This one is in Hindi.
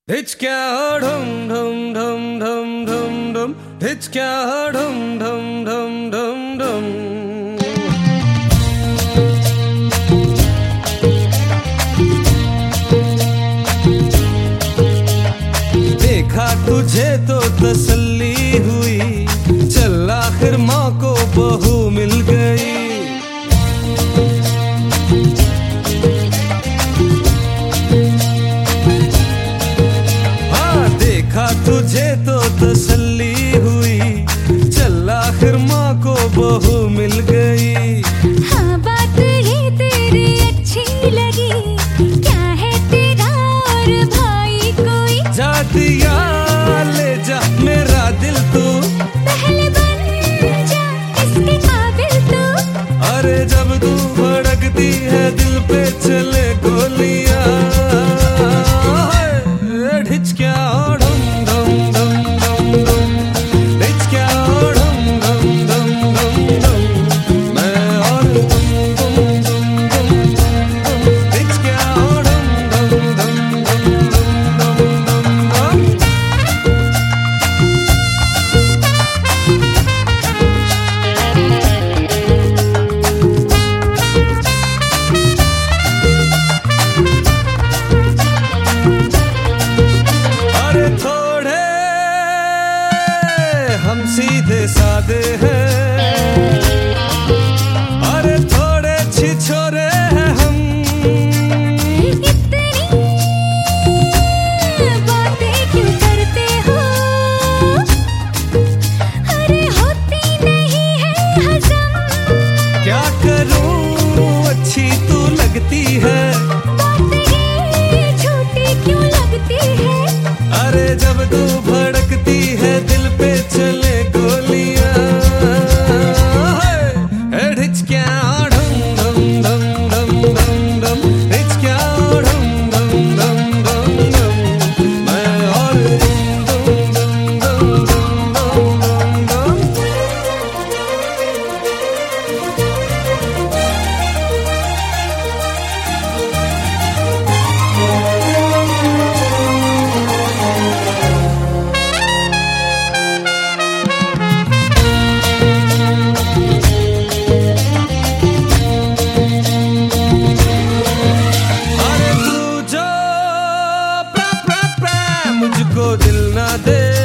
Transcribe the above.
Hichka dum dum dum dum dum dum. Hichka dum dum dum dum dum. देखा तुझे तो तसल्ली हुई, चल आखिर माँ को बहू मिल गई। तुझे तो तसल्ली हुई, चल आखिर माँ को बहू मिल गई। हाँ बात ही तेरी अच्छी लगी, क्या है तेरा और भाई कोई? जा दिया ले जा मेरा दिल तू, पहले बन जा इसके काबिल तू। अरे जब तू भड़कती है दिल पे चले गोलियां। हम सीधे सादे हैं, अरे थोड़े छिछोरे हैं हम। इतनी बातें क्यों करते हो? अरे होती नहीं है हजम। क्या करूं अच्छी तू लगती है, बातें झूठी क्यों लगती है? अरे जब तू भड़कती है दिल पे चले गोलियां। हिचकिया ढम ढम ढम ढम ढम ढम, हिचकिया ढम ढम ढम ढम ढम। मैं और ढम ढम ढम ढम ढम ढम। मुझको दिल ना दे,